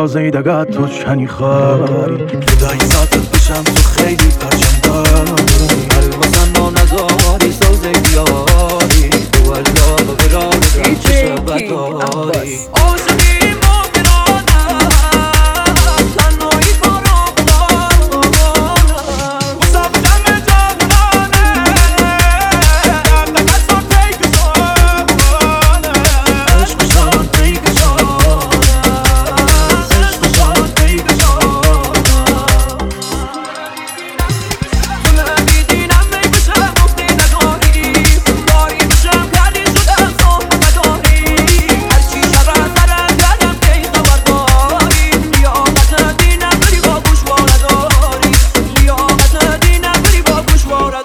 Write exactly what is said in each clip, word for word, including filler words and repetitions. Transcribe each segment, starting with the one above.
نازی دگه تو چنی خاری فدای ذاتت بشم تو خیلی پرچم داری الوزن نا نزاری سوزه بیاری تو الله برای رفت بداری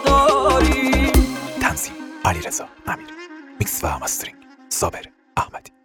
علیرضا امیر، میکس و مسترینگ صابر احمدی.